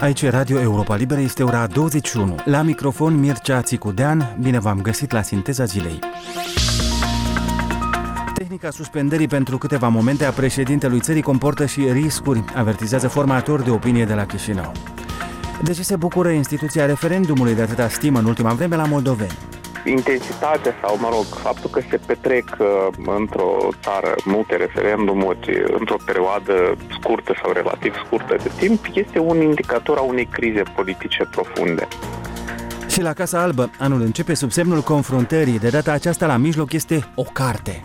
Aici Radio Europa Liberă, este ora 21. La microfon Mircea Țicudean, bine v-am găsit la Sinteza Zilei. Tehnica suspendării pentru câteva momente a președintelui țării comportă și riscuri, avertizează formatori de opinie de la Chișinău. De ce se bucură instituția referendumului de atâta stimă în ultima vreme la moldoveni? Intensitatea sau, faptul că se petrec într-o țară multe referendumuri într-o perioadă scurtă sau relativ scurtă de timp este un indicator a unei crize politice profunde. Și la Casa Albă, anul începe sub semnul confruntării. De data aceasta, la mijloc este o carte.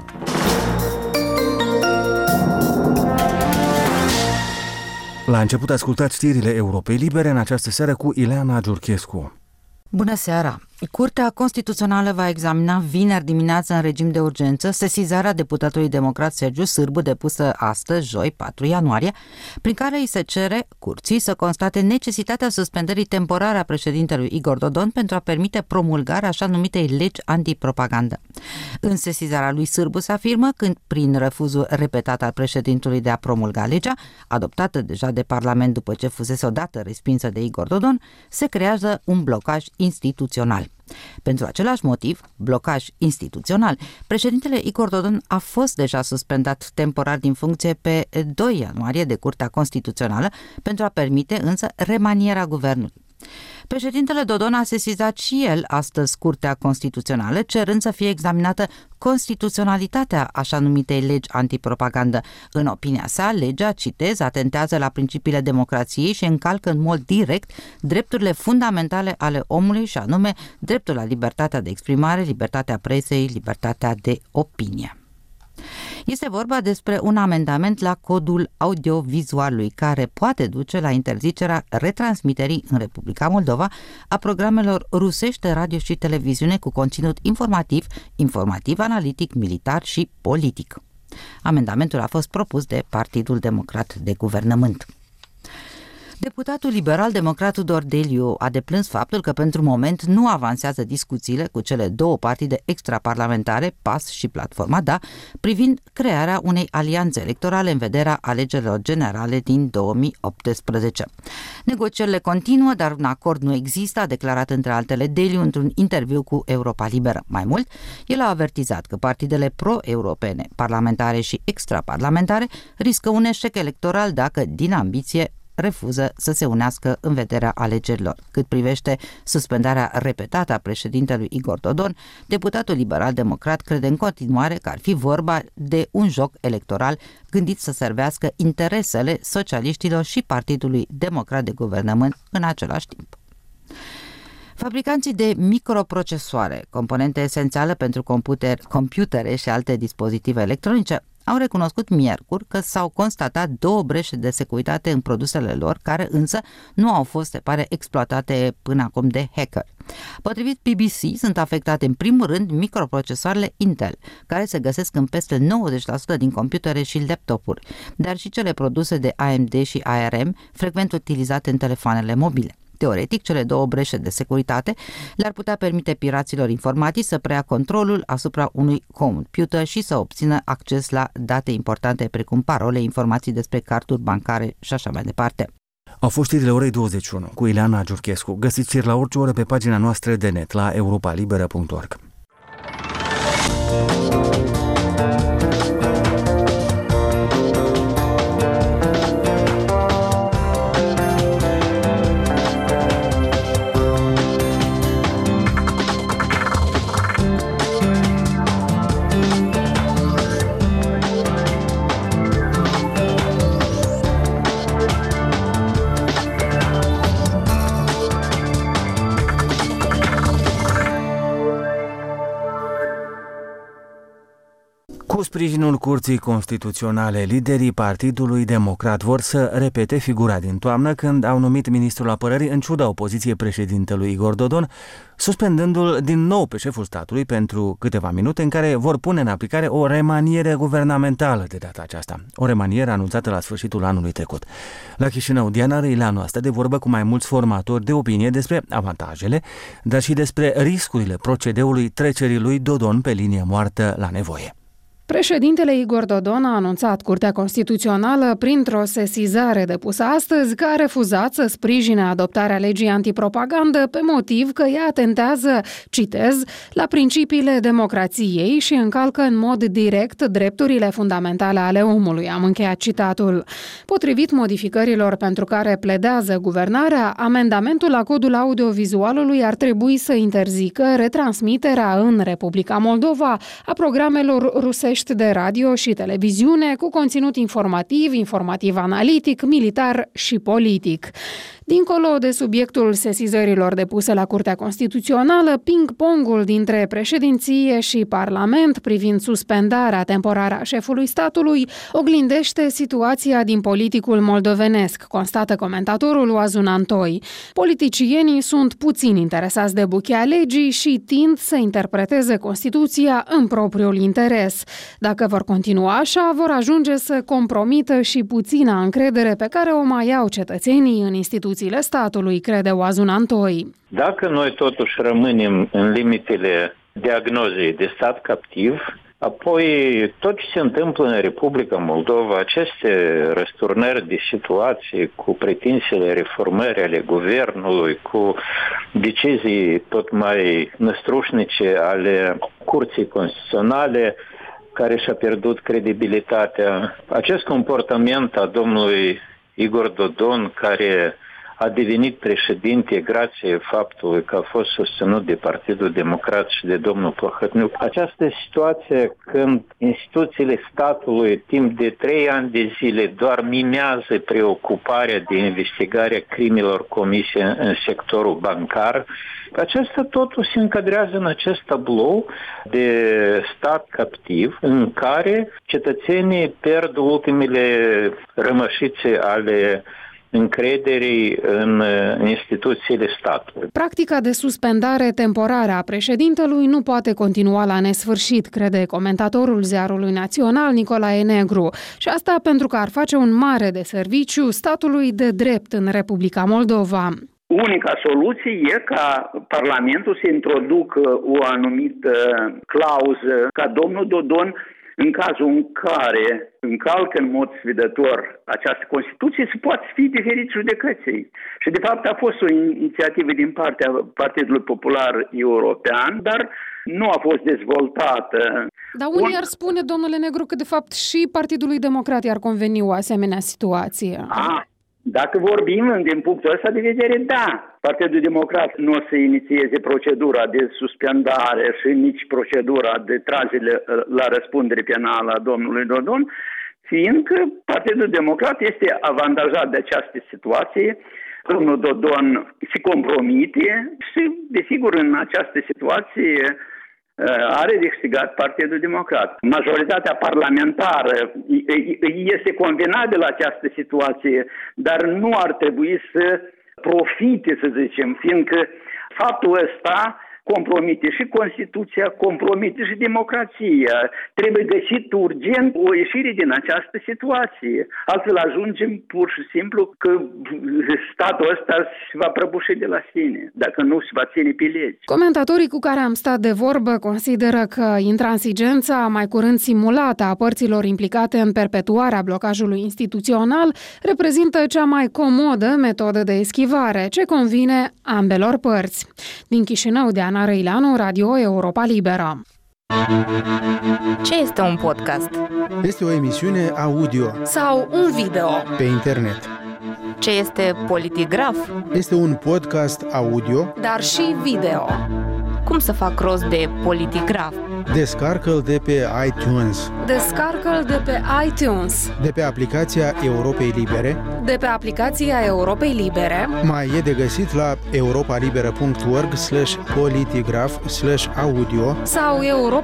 La început ascultați știrile Europei Libere în această seară cu Ileana Giurchescu. Bună seara! Curtea Constituțională va examina vineri dimineață în regim de urgență sesizarea deputatului democrat Sergiu Sârbu depusă astăzi, joi, 4 ianuarie, prin care îi se cere curții să constate necesitatea suspendării temporare a președintelui Igor Dodon pentru a permite promulgarea așa numitei legi antipropagandă. În sesizarea lui Sârbu se afirmă că prin refuzul repetat al președintelui de a promulga legea, adoptată deja de Parlament după ce fusese odată respinsă de Igor Dodon, se creează un blocaj instituțional. Pentru același motiv, blocaj instituțional, președintele Igor Dodon a fost deja suspendat temporar din funcție pe 2 ianuarie de Curtea Constituțională pentru a permite însă remanierea guvernului. Președintele Dodon a sesizat și el astăzi Curtea Constituțională, cerând să fie examinată constituționalitatea așa numitei legi antipropagandă. În opinia sa, legea, citez, atentează la principiile democrației și încalcă în mod direct drepturile fundamentale ale omului, și anume dreptul la libertatea de exprimare, libertatea presei, libertatea de opinie. Este vorba despre un amendament la codul audiovizualului care poate duce la interzicerea retransmiterii în Republica Moldova a programelor rusești de radio și televiziune cu conținut informativ, analitic, militar și politic. Amendamentul a fost propus de Partidul Democrat de Guvernământ. Deputatul liberal-democrat Tudor Deliu a deplâns faptul că pentru moment nu avansează discuțiile cu cele două partide extraparlamentare, PAS și Platforma Da, privind crearea unei alianțe electorale în vederea alegerilor generale din 2018. Negocierile continuă, dar un acord nu există, a declarat între altele Deliu într-un interviu cu Europa Liberă. Mai mult, el a avertizat că partidele pro-europene, parlamentare și extraparlamentare riscă un eșec electoral dacă, din ambiție, refuză să se unească în vederea alegerilor. Cât privește suspendarea repetată a președintelui Igor Dodon, deputatul liberal-democrat crede în continuare că ar fi vorba de un joc electoral gândit să servească interesele socialiștilor și Partidului Democrat de Guvernământ în același timp. Fabricanții de microprocesoare, componente esențiale pentru computere și alte dispozitive electronice, au recunoscut miercuri că s-au constatat 2 breșe de securitate în produsele lor, care însă nu au fost, se pare, exploatate până acum de hacker. Potrivit BBC, sunt afectate în primul rând microprocesoarele Intel, care se găsesc în peste 90% din computere și laptopuri, dar și cele produse de AMD și ARM, frecvent utilizate în telefoanele mobile. Teoretic, cele 2 breșe de securitate le-ar putea permite piraților informatici să preia controlul asupra unui computer și să obțină acces la date importante precum parole, informații despre carturi bancare și așa mai departe. Au fost știrile orei 21 cu Ileana Giurchescu. Găsiți știri la orice oră pe pagina noastră de net la europalibera.org. Cu sprijinul Curții Constituționale, liderii Partidului Democrat vor să repete figura din toamnă când au numit ministrul apărării în ciuda opoziției președintelui Igor Dodon, suspendându-l din nou pe șeful statului pentru câteva minute în care vor pune în aplicare o remaniere guvernamentală de data aceasta. O remaniere anunțată la sfârșitul anului trecut. La Chișinău, Diana Răileanu a stat de vorbă cu mai mulți formatori de opinie despre avantajele, dar și despre riscurile procedeului trecerii lui Dodon pe linie moartă la nevoie. Președintele Igor Dodon a anunțat Curtea Constituțională printr-o sesizare depusă astăzi că a refuzat să sprijine adoptarea legii antipropagandă pe motiv că ea atentează, citez, la principiile democrației și încalcă în mod direct drepturile fundamentale ale omului. Am încheiat citatul. Potrivit modificărilor pentru care pledează guvernarea, amendamentul la codul audiovizualului ar trebui să interzică retransmiterea în Republica Moldova a programelor rusești de radio și televiziune cu conținut informativ-analitic, militar și politic. Dincolo de subiectul sesizărilor depuse la Curtea Constituțională, ping-pongul dintre președinție și Parlament privind suspendarea temporară a șefului statului oglindește situația din politicul moldovenesc, constată comentatorul Oazun Antoi. Politicienii sunt puțin interesați de buchea legii și tind să interpreteze Constituția în propriul interes. Dacă vor continua așa, vor ajunge să compromită și puțina încredere pe care o mai au cetățenii în instituțiile statului, crede Oazun Antoi. Dacă noi totuși rămânem în limitele diagnozei de stat captiv, apoi tot ce se întâmplă în Republica Moldova, aceste răsturnări de situații cu pretințele reformări ale guvernului, cu decizii tot mai năstrușnice ale Curții Constituționale, care și-a pierdut credibilitatea, acest comportament a domnului Igor Dodon, care a devenit președinte grație faptului că a fost susținut de Partidul Democrat și de domnul Plăhătniuc. Această situație când instituțiile statului timp de 3 ani de zile doar mimează preocuparea de investigarea crimelor comise în sectorul bancar, acesta totul se încadrează în acest tablou de stat captiv în care cetățenii pierd ultimele rămășițe ale încrederii în instituțiile statului. Practica de suspendare temporară a președintelui nu poate continua la nesfârșit, crede comentatorul Ziarului Național Nicolae Negru. Și asta pentru că ar face un mare deserviciu statului de drept în Republica Moldova. Unica soluție e ca Parlamentul să introducă o anumită clauză ca domnul Dodon, în cazul în care încalcă în mod sfidător această Constituție, să poate fi diferit judecății. Și de fapt a fost o inițiativă din partea Partidului Popular European, dar nu a fost dezvoltată. Dar unii ar spune, domnule Negru, că de fapt și Partidului Democrat i-ar conveni o asemenea situație. Dacă vorbim din punctul ăsta de vedere, da. Partidul Democrat nu o să inițieze procedura de suspendare și nici procedura de tragere la răspundere penală a domnului Dodon, fiindcă Partidul Democrat este avantajat de această situație. Domnul Dodon se compromite și, desigur, în această situație are de câștigat Partidul Democrat. Majoritatea parlamentară este convenabilă la această situație, dar nu ar trebui să profite, să zicem, fiindcă faptul ăsta compromite și Constituția, compromite și democrația. Trebuie găsit urgent o ieșire din această situație. Altfel ajungem pur și simplu că statul ăsta se va prăbuși de la sine, dacă nu se va ține pe legi. Comentatorii cu care am stat de vorbă consideră că intransigența mai curând simulată a părților implicate în perpetuarea blocajului instituțional reprezintă cea mai comodă metodă de eschivare, ce convine ambelor părți. Din Chișinău, de Ana Răileanu, Radio Europa Liberă. Ce este un podcast? Este o emisiune audio sau un video pe internet. Ce este Politigraf? Este un podcast audio, dar și video. Cum să fac rost de Politigraf? Descarcă-l de pe iTunes. Descarcă-l de pe iTunes. De pe aplicația Europei Libere. De pe aplicația Europei Libere. Mai e de găsit la europalibera.org/politigraf/audio sau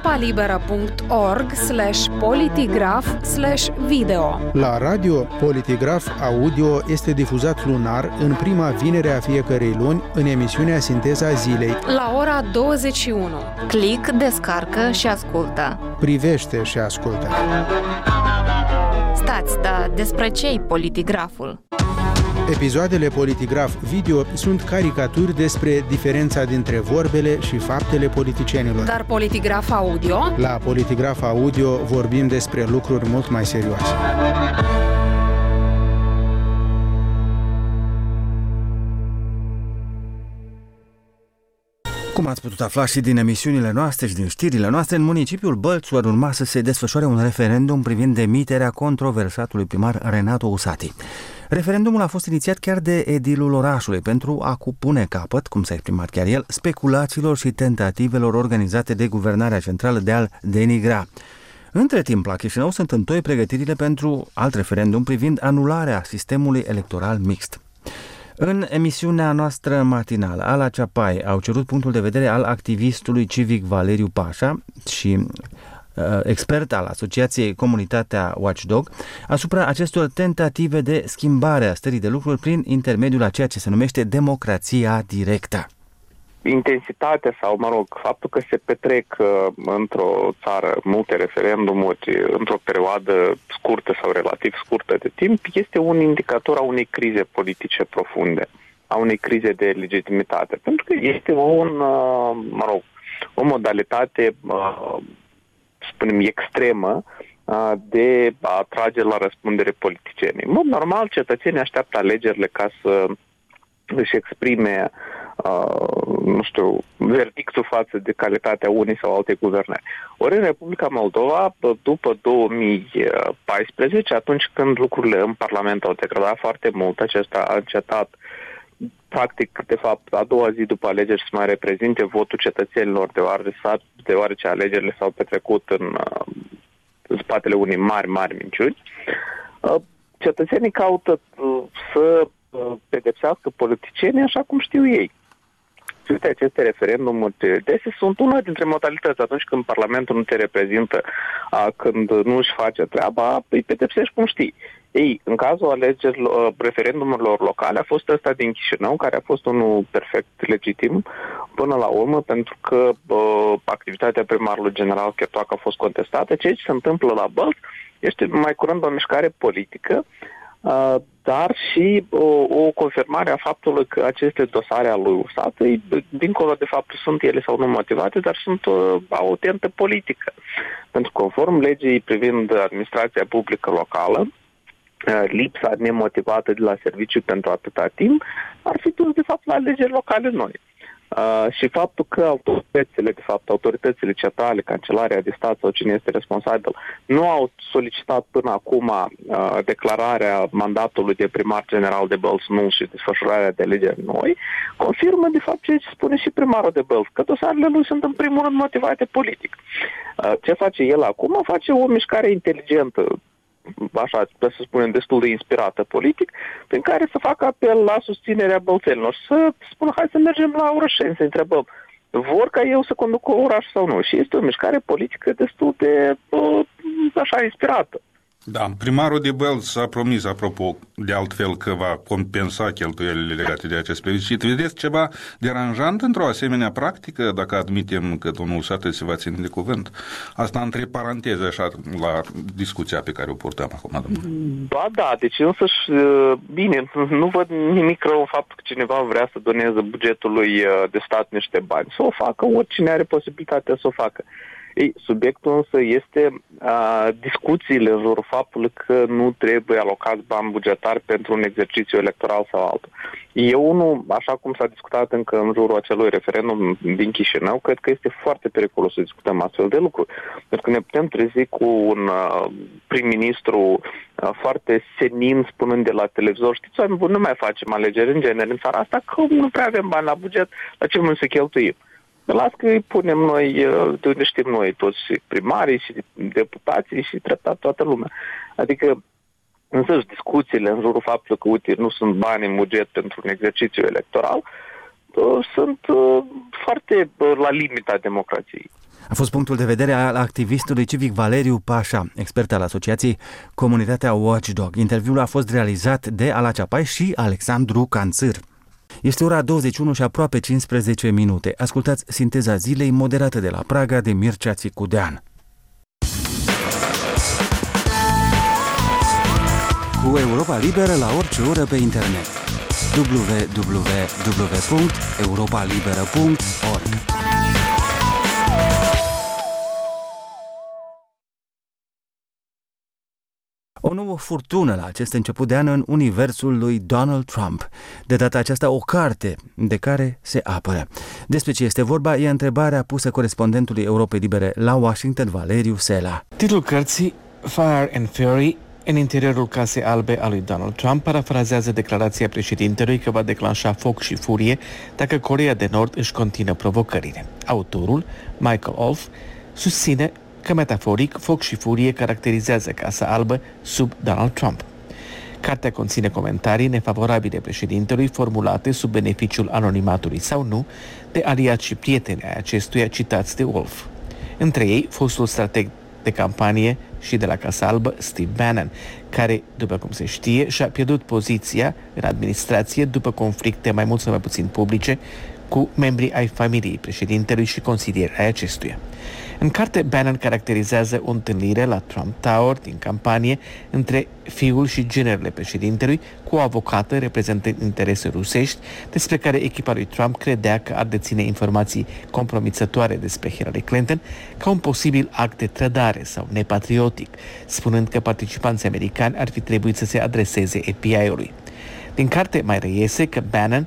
europalibera.org/politigraf/video. La radio, Politigraf Audio este difuzat lunar în prima vinere a fiecărei luni în emisiunea Sinteza Zilei. La ora 21. Click, descarcă și ascultă. Privește și ascultă. Stați, dar despre ce-i Politigraful? Episoadele Politigraf Video sunt caricaturi despre diferența dintre vorbele și faptele politicienilor. Dar Politigraf Audio? La Politigraf Audio vorbim despre lucruri mult mai serioase. Cum ați putut afla și din emisiunile noastre și din știrile noastre, în municipiul Bălțu ar urma să se desfășoare un referendum privind demiterea controversatului primar Renato Usati. Referendumul a fost inițiat chiar de edilul orașului pentru a pune capăt, cum s-a exprimat chiar el, speculațiilor și tentativelor organizate de guvernarea centrală de a-l denigra. Între timp, la Chișinău sunt întoi pregătirile pentru alt referendum privind anularea sistemului electoral mixt. În emisiunea noastră matinală, Ala Ceapai au cerut punctul de vedere al activistului civic Valeriu Pașa și expert al Asociației Comunitatea Watchdog asupra acestor tentative de schimbare a stării de lucruri prin intermediul a ceea ce se numește democrația directă. Intensitatea sau, faptul că se petrec într-o țară multe referendumuri într-o perioadă scurtă sau relativ scurtă de timp este un indicator a unei crize politice profunde, a unei crize de legitimitate. Pentru că este o modalitate, spunem, extremă de a trage la răspundere politicienii. În mod normal, cetățenii așteaptă alegerile ca să își exprime verdictul față de calitatea unei sau alte guvernări. Ori în Republica Moldova, după 2014, atunci când lucrurile în Parlament au degradat foarte mult, acesta a încetat practic, de fapt, a doua zi după alegeri să mai reprezinte votul cetățenilor, deoarece alegerile s-au petrecut în spatele unei mari minciuni. Cetățenii caută să pedepsească politicienii așa cum știu ei. Uite, aceste referendumuri dese sunt una dintre modalități. Atunci când Parlamentul nu te reprezintă, când nu își face treaba, îi pedepsești cum știi. Ei, în cazul alegerilor, referendumurilor locale, a fost ăsta din Chișinău, care a fost unul perfect legitim până la urmă, pentru că activitatea primarului general Chertoacă a fost contestată. Ceea ce se întâmplă la Bălți este mai curând o mișcare politică, dar și o confirmare a faptului că aceste dosare ale lui Usati, dincolo de faptul sunt ele sau nu motivate, dar sunt au o tentă politică. Pentru că conform legii privind administrația publică locală, lipsa nemotivată de la serviciu pentru atâta timp ar fi dus de fapt la alegeri locale noi. Și faptul că autoritățile centrale, Cancelarea de Stat sau cine este responsabil, nu au solicitat până acum declararea mandatului de primar general de Bălți nul și desfășurarea de alegeri noi, confirmă de fapt ce spune și primarul de Bălți, că dosarele lui sunt în primul rând motivate politic. Ce face el acum? Face o mișcare inteligentă, așa, să spunem, destul de inspirată politic, prin care să facă apel la susținerea bălțenilor, să spună, hai să mergem la Orășeni, să întrebăm, vor ca eu să conduc oraș sau nu? Și este o mișcare politică destul de, așa, inspirată. Da, primarul de Bălți a promis, apropo, de altfel că va compensa cheltuielile legate de acest plebiscit. Vedeți ceva deranjant într-o asemenea practică, dacă admitem că domnul Usati se va ține de cuvânt? Asta între paranteze, așa, la discuția pe care o purtăm acum, domnule. Ba da, deci însăși, bine, nu văd nimic rău în faptul că cineva vrea să doneze bugetului de stat niște bani. Să o facă, oricine are posibilitatea să o facă. Ei, subiectul însă este discuțiile în jurul faptului că nu trebuie alocați bani bugetari pentru un exercițiu electoral sau altul. Eu nu, așa cum s-a discutat încă în jurul acelui referendum din Chișinău, cred că este foarte periculos să discutăm astfel de lucruri. Pentru că ne putem trezi cu un prim-ministru foarte senin spunând de la televizor, știți, nu mai facem alegeri în genere în țara asta, că nu prea avem bani la buget, la ce mult să cheltuim. Las că îi punem noi, de unde știm noi, toți primarii și deputații și treptat toată lumea. Adică, însăși, discuțiile în jurul faptului că, uite, nu sunt bani în buget pentru un exercițiu electoral, sunt foarte la limita democrației. A fost punctul de vedere al activistului civic Valeriu Pașa, expert al Asociației Comunitatea Watchdog. Interviul a fost realizat de Ala Ceapai și Alexandru Canțâr. Este ora 21 și aproape 15 minute. Ascultați Sinteza zilei, moderată de la Praga de Mircea Țicudean. Cu Europa Liberă la orice oră pe internet. www.europalibera.org. O nouă furtună la acest început de an în universul lui Donald Trump. De data aceasta o carte de care se apără. Despre ce este vorba e întrebarea pusă corespondentului Europei Libere la Washington, Valeriu Sela. Titlul cărții, Fire and Fury, în interiorul Casei Albe a lui Donald Trump, parafrazează declarația președintelui că va declanșa foc și furie dacă Coreea de Nord își continuă provocările. Autorul, Michael Wolff, susține că metaforic foc și furie caracterizează Casa Albă sub Donald Trump. Cartea conține comentarii nefavorabile președintelui formulate sub beneficiul anonimatului sau nu de aliați și prieteni ai acestuia citați de Wolff. Între ei, fostul strateg de campanie și de la Casa Albă, Steve Bannon, care, după cum se știe, și-a pierdut poziția în administrație după conflicte mai mult sau mai puțin publice cu membrii ai familiei președintelui și consilieri ai acestuia. În carte, Bannon caracterizează o întâlnire la Trump Tower din campanie între fiul și generele președintelui cu o avocată reprezentând interese rusești, despre care echipa lui Trump credea că ar deține informații compromițătoare despre Hillary Clinton ca un posibil act de trădare sau nepatriotic, spunând că participanții americani ar fi trebuit să se adreseze FBI-ului. Din carte mai reiese că Bannon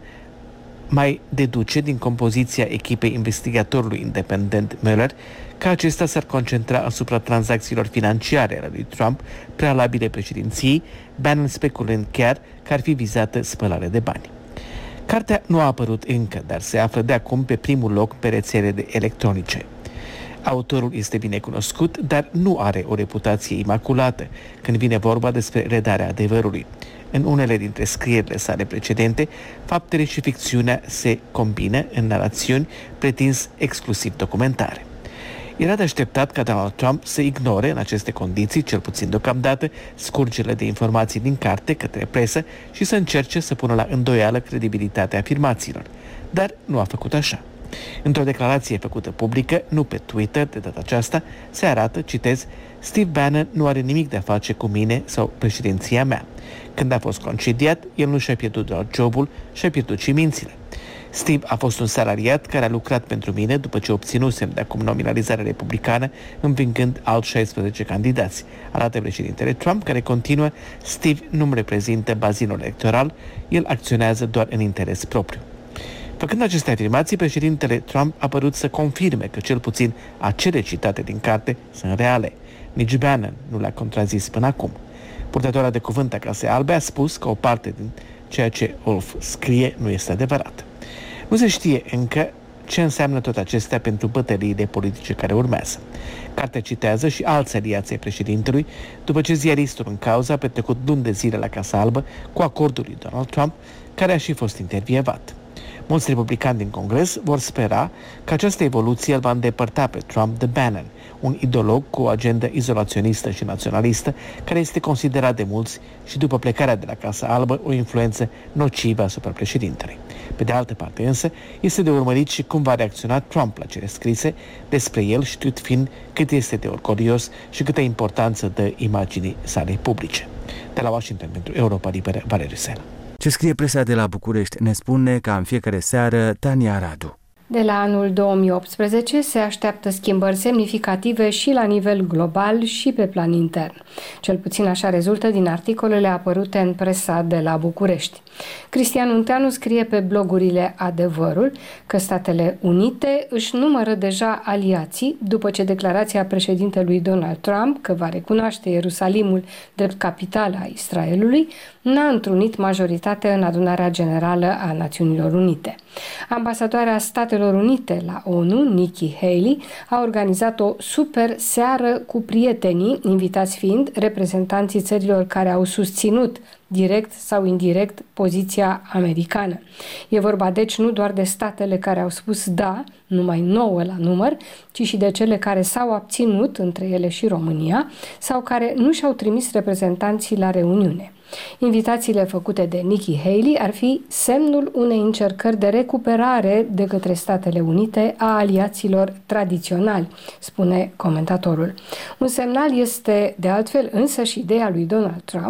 mai deduce din compoziția echipei investigatorului independent Mueller că acesta s-ar concentra asupra tranzacțiilor financiare ale lui Trump prealabile președinției, Bannon speculând chiar că ar fi vizată spălare de bani. Cartea nu a apărut încă, dar se află de acum pe primul loc pe rețele electronice. Autorul este bine cunoscut, dar nu are o reputație imaculată când vine vorba despre redarea adevărului. În unele dintre scrierile sale precedente, faptele și ficțiunea se combină în narațiuni pretins exclusiv documentare. Era de așteptat ca Donald Trump să ignore în aceste condiții, cel puțin deocamdată, scurgerile de informații din carte către presă și să încerce să pună la îndoială credibilitatea afirmațiilor. Dar nu a făcut așa. Într-o declarație făcută publică, nu pe Twitter de data aceasta, se arată, citez, Steve Bannon nu are nimic de a face cu mine sau președinția mea. Când a fost concediat, el nu și-a pierdut doar jobul, și-a pierdut și mințile. Steve a fost un salariat care a lucrat pentru mine după ce obținusem de acum nominalizarea republicană, învingând alți 16 candidați. Arată președintele Trump, care continuă, Steve nu-mi reprezintă bazinul electoral, el acționează doar în interes propriu. Făcând aceste afirmații, președintele Trump a părut să confirme că cel puțin acele citate din carte sunt reale. Nici Bannon nu le-a contrazis până acum. Purtătoarea de cuvânt a Casei Albe a spus că o parte din ceea ce Wolff scrie nu este adevărat. Nu se știe încă ce înseamnă tot acestea pentru bătăliile politice care urmează. Cartea citează și alți aliați ai președintelui, după ce ziaristul în cauză a petrecut luni de zile la Casa Albă cu acordul lui Donald Trump, care a și fost intervievat. Mulți republicani din Congres vor spera că această evoluție îl va îndepărta pe Trump de Bannon, un ideolog cu o agendă izolaționistă și naționalistă, care este considerat de mulți și după plecarea de la Casa Albă o influență nocivă asupra președintelui. Pe de altă parte însă, este de urmărit și cum va reacționa Trump la cele scrise despre el, știut fiind cât este de orgolios și câtă importanță dă imaginii sale publice. De la Washington pentru Europa Liberă, Valeriu Sela. Ce scrie presa de la București ne spune ca în fiecare seară Tania Radu. De la anul 2018 se așteaptă schimbări semnificative și la nivel global și pe plan intern. Cel puțin așa rezultă din articolele apărute în presa de la București. Cristian Unteanu scrie pe blogurile Adevărul că Statele Unite își numără deja aliații după ce declarația președintelui Donald Trump că va recunoaște Ierusalimul drept capitală a Israelului n-a întrunit majoritate în Adunarea Generală a Națiunilor Unite. Ambasadoarea Statelor Unite la ONU, Nikki Haley, a organizat o super seară cu prietenii, invitați fiind reprezentanții țărilor care au susținut direct sau indirect poziția americană. E vorba deci nu doar de statele care au spus da, numai 9 la număr, ci și de cele care s-au abținut, între ele și România, sau care nu și-au trimis reprezentanții la reuniune. Invitațiile făcute de Nikki Haley ar fi semnul unei încercări de recuperare de către Statele Unite a aliaților tradiționali, spune comentatorul. Un semnal este, de altfel, însă și ideea lui Donald Trump,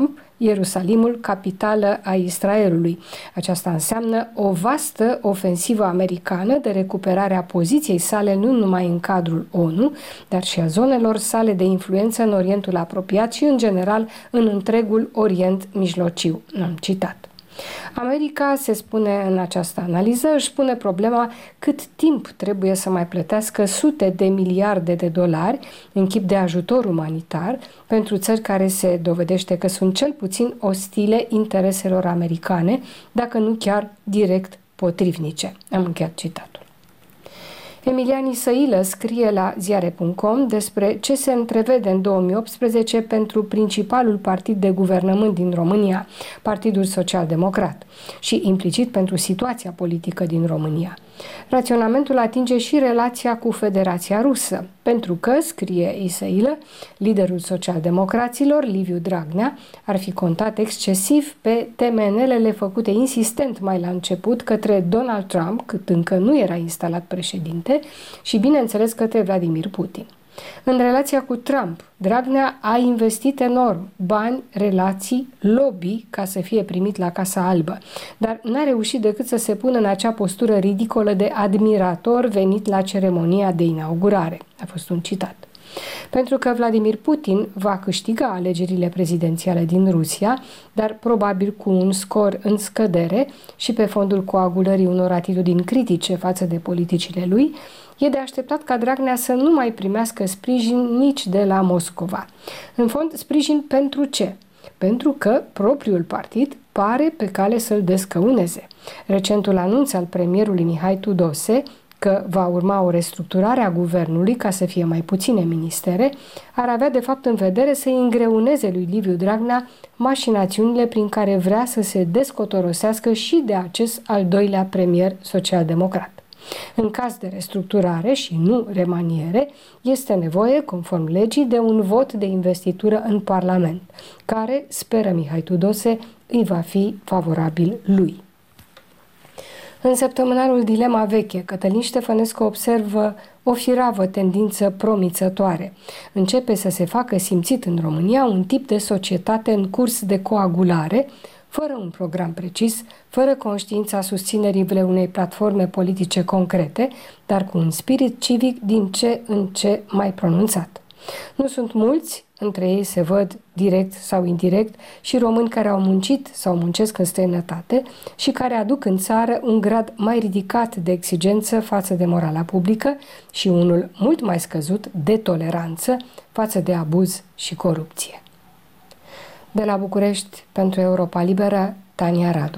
Ierusalimul, capitală a Israelului. Aceasta înseamnă o vastă ofensivă americană de recuperare a poziției sale nu numai în cadrul ONU, dar și a zonelor sale de influență în Orientul apropiat și, în general, în întregul Orient Mijlociu. Am citat. America, se spune în această analiză, își pune problema cât timp trebuie să mai plătească sute de miliarde de dolari în chip de ajutor umanitar pentru țări care se dovedește că sunt cel puțin ostile intereselor americane, dacă nu chiar direct potrivnice. Am încheiat citatul. Emilian Isăilă scrie la ziare.com despre ce se întrevede în 2018 pentru principalul partid de guvernământ din România, Partidul Social-Democrat, și implicit pentru situația politică din România. Raționamentul atinge și relația cu Federația Rusă, pentru că, scrie Isăilă, liderul social-democraților, Liviu Dragnea, ar fi contat excesiv pe temenelele făcute insistent mai la început către Donald Trump, cât încă nu era instalat președinte, și, bineînțeles, către Vladimir Putin. În relația cu Trump, Dragnea a investit enorm bani, relații, lobby ca să fie primit la Casa Albă, dar n-a reușit decât să se pună în acea postură ridicolă de admirator venit la ceremonia de inaugurare. A fost un citat. Pentru că Vladimir Putin va câștiga alegerile prezidențiale din Rusia, dar probabil cu un scor în scădere și pe fondul coagulării unor atitudini critice față de politicile lui, e de așteptat ca Dragnea să nu mai primească sprijin nici de la Moscova. În fond, sprijin pentru ce? Pentru că propriul partid pare pe cale să-l descăuneze. Recentul anunț al premierului Mihai Tudose că va urma o restructurare a guvernului ca să fie mai puține ministere, ar avea de fapt în vedere să îngreuneze lui Liviu Dragnea mașinațiunile prin care vrea să se descotorosească și de acest al doilea premier social-democrat. În caz de restructurare și nu remaniere, este nevoie, conform legii, de un vot de investitură în Parlament, care, speră Mihai Tudose, îi va fi favorabil lui. În săptămânarul Dilema Veche, Cătălin Ștefănescu observă o firavă tendință promițătoare. Începe să se facă simțit în România un tip de societate în curs de coagulare, fără un program precis, fără conștiința susținerii unei platforme politice concrete, dar cu un spirit civic din ce în ce mai pronunțat. Nu sunt mulți, între ei se văd direct sau indirect și români care au muncit sau muncesc în străinătate și care aduc în țară un grad mai ridicat de exigență față de morala publică și unul mult mai scăzut de toleranță față de abuz și corupție. De la București, pentru Europa Liberă, Tania Radu.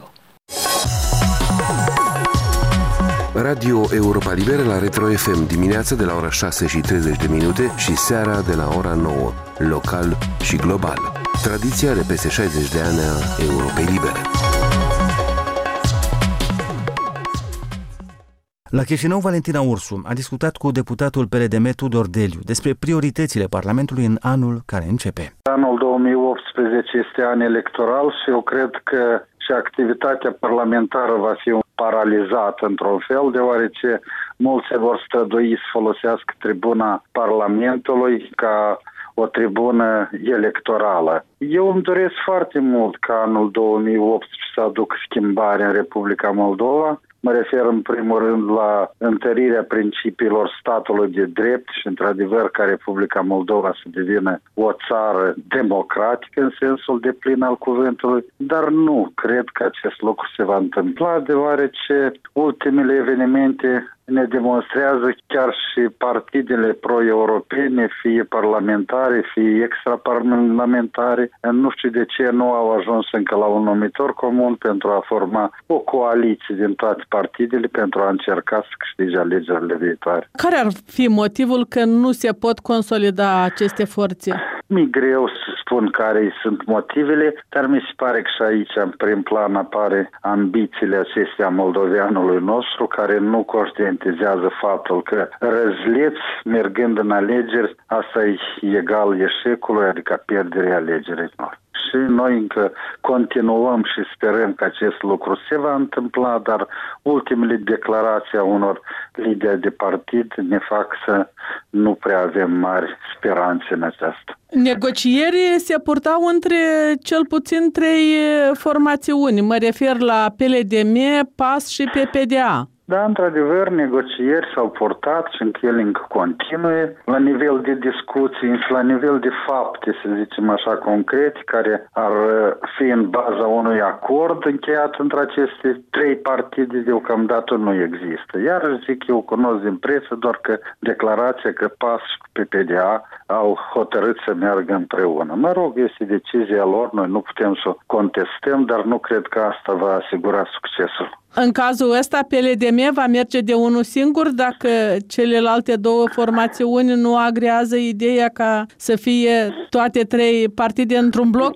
Radio Europa Liberă la Retro FM, dimineața de la ora 6:30 și seara de la ora 9, local și global. Tradiția de peste 60 de ani a Europei Libere. La Chișinău, Valentina Ursu a discutat cu deputatul PLDM Tudor Deliu despre prioritățile Parlamentului în anul care începe. Anul 2018 este an electoral și eu cred că și activitatea parlamentară va fi paralizată într-un fel, deoarece mulți se vor strădui să folosească tribuna Parlamentului ca o tribună electorală. Eu îmi doresc foarte mult ca anul 2018 să aducă schimbare în Republica Moldova. Mă refer în primul rând la întărirea principiilor statului de drept și, într-adevăr, ca Republica Moldova să devină o țară democratică în sensul deplin al cuvântului, dar nu cred că acest lucru se va întâmpla, deoarece ultimele evenimente ne demonstrează chiar și partidele pro-europene, fie parlamentare, fie extraparlamentare. Nu știu de ce nu au ajuns încă la un numitor comun pentru a forma o coaliție din toate partidele pentru a încerca să câștige alegerile viitoare. Care ar fi motivul că nu se pot consolida aceste forțe? Mi-e greu să spun care sunt motivele, dar mi se pare că și aici în prim plan apare ambițiile acestea moldoveanului nostru, care nu conștientizează faptul că răzleț mergând în alegeri, asta e egal eșecului, adică pierderea alegerilor. Și și noi încă continuăm și sperăm că acest lucru se va întâmpla, dar ultimele declarații a unor lideri de partid ne fac să nu prea avem mari speranțe în aceasta. Negocierii se purtau între cel puțin 3 formațiuni. Mă refer la PLDM, PAS și PPDA. Da, într-adevăr, negocieri s-au purtat și încă ele încă continue la nivel de discuții și la nivel de fapte, să zicem așa, concret, care ar fi în baza unui acord încheiat între aceste 3 partide, deocamdată nu există. Iar zic, eu cunosc din presă doar că declarația că PAS și PPDA au hotărât să meargă împreună. Mă rog, este decizia lor, noi nu putem să o contestăm, dar nu cred că asta va asigura succesul. În cazul ăsta, PLDM va merge de unul singur dacă celelalte 2 formațiuni nu agrează ideea ca să fie toate 3 partide într-un bloc?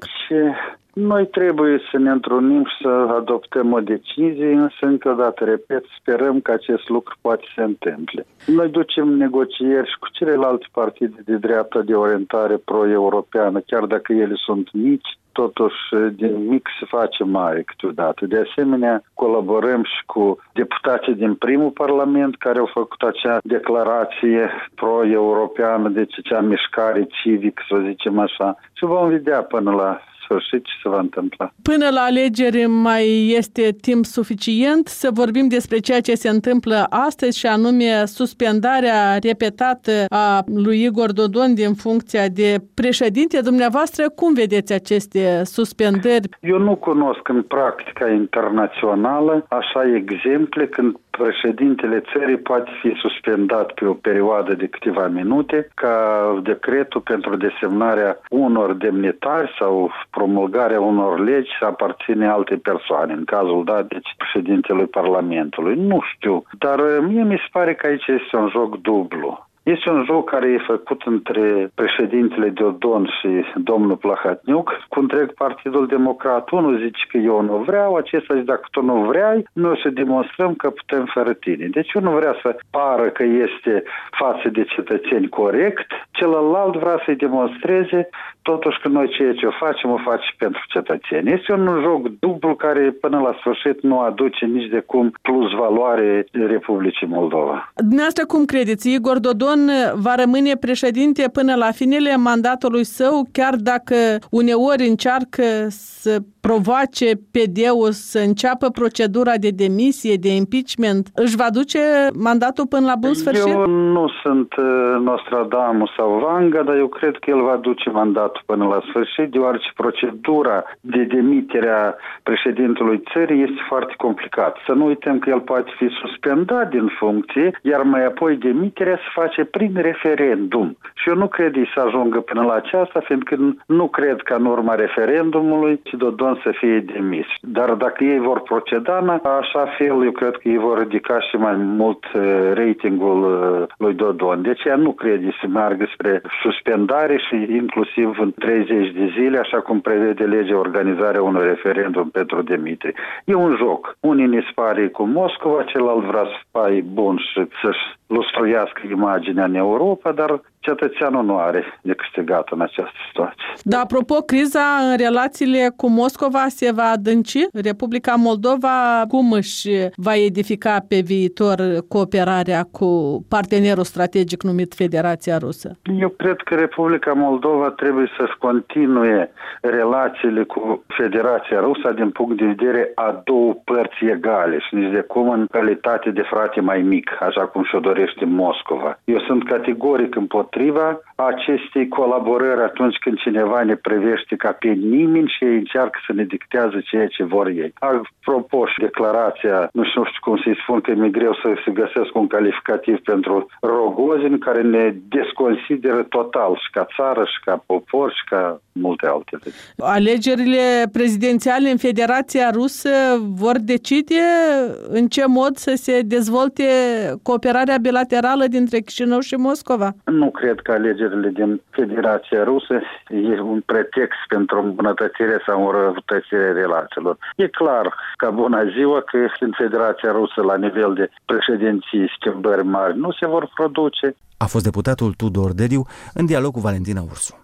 Noi trebuie să ne întrunim și să adoptăm o decizie, însă încă o dată, repet, sperăm că acest lucru poate să se întâmple. Noi ducem negocieri și cu celelalte partide de dreapta de orientare pro-europeană, chiar dacă ele sunt mici, totuși din mic se face mare câteodată. De asemenea, colaborăm și cu deputații din primul parlament care au făcut acea declarație pro-europeană, deci acea mișcare civică, să zicem așa, și vom vedea până la sfârșit ce se va întâmpla. Până la alegeri mai este timp suficient să vorbim despre ceea ce se întâmplă astăzi și anume suspendarea repetată a lui Igor Dodon din funcția de președinte. Dumneavoastră, cum vedeți aceste suspendări? Eu nu cunosc în practica internațională așa exemple când președintele țării poate fi suspendat pe o perioadă de câteva minute ca decretul pentru desemnarea unor demnitari sau promulgarea unor legi să aparține alte persoane, în cazul dat, deci președintelui Parlamentului. Nu știu, dar mie mi se pare că aici este un joc dublu. Este un joc care e făcut între președintele Dodon și domnul Plahatniuc cu întreg Partidul Democrat. Unul zice că eu nu vreau, acesta zice dacă tu nu vrei, noi să demonstrăm că putem fără tine. Deci unul vrea să pară că este față de cetățeni corect, celălalt vrea să-i demonstreze totuși că noi ceea ce o facem pentru cetățeni. Este un joc dublu care până la sfârșit nu aduce nici de cum plus valoare Republicii Moldova. Dumneavoastră cum credeți? Igor Dodon va rămâne președinte până la finele mandatului său, chiar dacă uneori încearcă să provoace PD-ul să înceapă procedura de demisie, de impeachment? Își va duce mandatul până la bun sfârșit? Eu nu sunt Nostradamus sau Vanga, dar eu cred că el va duce mandatul până la sfârșit, deoarece procedura de demitere a președintelui țării este foarte complicată. Să nu uităm că el poate fi suspendat din funcție, iar mai apoi demiterea se face prin referendum. Și eu nu cred să ajungă până la aceasta, fiindcă nu cred că în urma referendumului Dodon să fie demis. Dar dacă ei vor proceda în așa fel, eu cred că ei vor ridica și mai mult ratingul lui Dodon. Deci ea nu crede să meargă spre suspendare și inclusiv în 30 de zile, așa cum prevede legea, organizarea unui referendum pentru demitere. E un joc. Unii ne spare cu Moscova, celălalt vrea să fie bun și să-și lustruiască imaginea în Europa, dar cetățeanul nu are de câștigat în această situație. Dar apropo, criza în relațiile cu Moscova se va adânci? Republica Moldova cum își va edifica pe viitor cooperarea cu partenerul strategic numit Federația Rusă? Eu cred că Republica Moldova trebuie să-și continue relațiile cu Federația Rusă din punct de vedere a 2 părți egale și nici de cum în calitate de frate mai mic, așa cum și-o dorește Moscova. Eu sunt categoric împotriva acestei colaborări atunci când cineva ne privește ca pe nimeni și ei încearcă să ne dictează ceea ce vor ei. Apropo, și declarația, nu știu cum să-i spun, că mi-e greu să se găsesc un calificativ pentru Rogozin, care ne desconsideră total și ca țară, și ca popor, și ca multe altele. Alegerile prezidențiale în Federația Rusă vor decide în ce mod să se dezvolte cooperarea bilaterală dintre Chișinău și Moscova? Nu cred că alegerile din Federația Rusă e un pretext pentru îmbunătățire sau înrăutățire relațiilor. E clar, ca bună ziua, că în Federația Rusă, la nivel de președinții, schimbări mari nu se vor produce. A fost deputatul Tudor Dediu în dialog cu Valentina Ursu.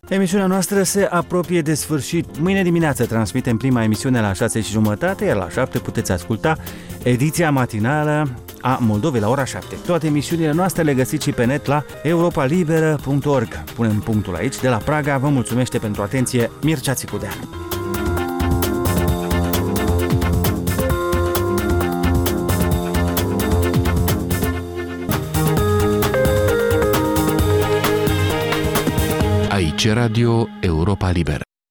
Emisiunea noastră se apropie de sfârșit. Mâine dimineață transmitem prima emisiune la 6:30, iar la 7 puteți asculta ediția matinală a Moldovei la ora 7. Toate emisiunile noastre le găsiți și pe net la europalibera.org. Punem punctul aici. De la Praga vă mulțumește pentru atenție Mircea Țicudean. Aici Radio Europa Liberă.